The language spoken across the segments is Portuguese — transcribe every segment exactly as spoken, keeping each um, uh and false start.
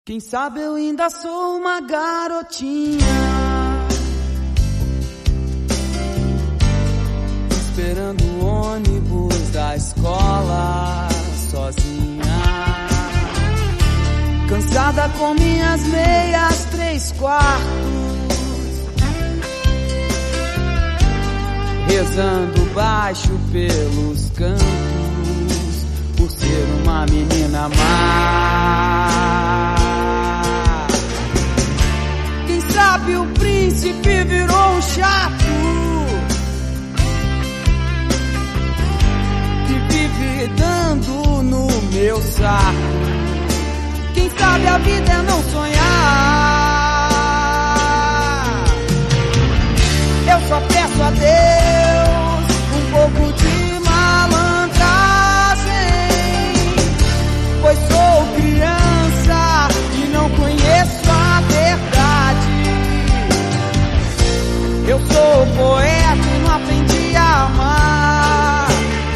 Quem sabe eu ainda sou uma garotinha, esperando o ônibus da escola sozinha, cansada com minhas meias três quartos, rezando baixo pelos cantos, por ser uma menina má. Quem sabe o príncipe virou um chato que vive dando no meu saco. Quem sabe a vida é não sonhar. Eu só peço a Deus um pouco de malandragem, pois sou criança e não conheço a verdade. Eu sou poeta e não aprendi a amar.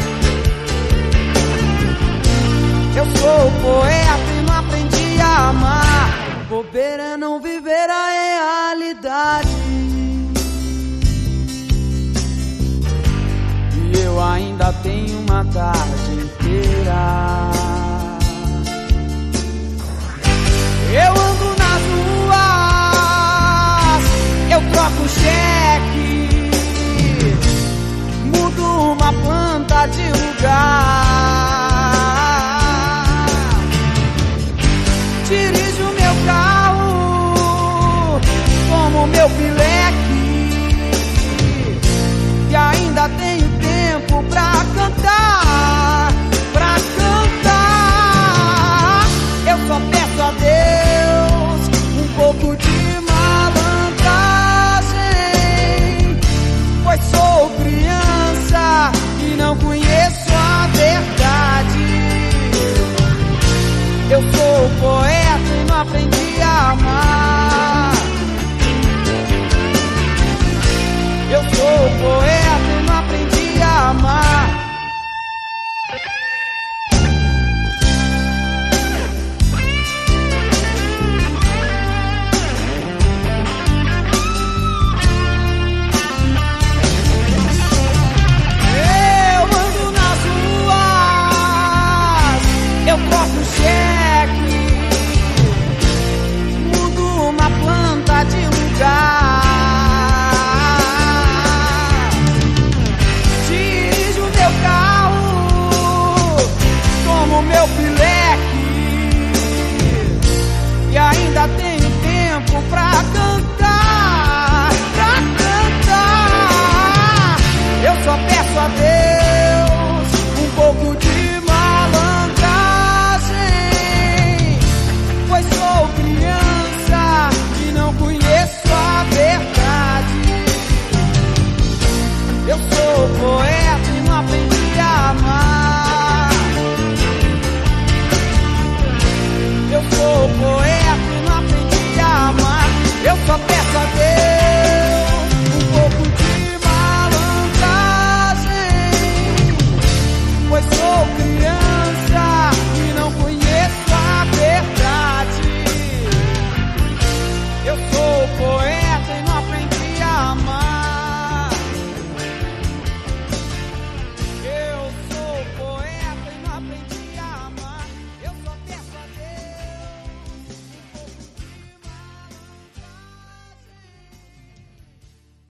Eu sou poeta e não aprendi a amar. Bobeira é não viver a realidade. E eu ainda tenho uma tarde inteira. Eu ando nas ruas, eu troco cheque, mudo uma planta de lugar, dirijo meu carro como meu pileque, e ainda tenho tempo pra cantar, pra cantar. Eu só peço a Deus um pouco de malandragem, pois sou criança e não conheço a verdade. Eu sou poeta e não aprendi a amar. Eu sou poeta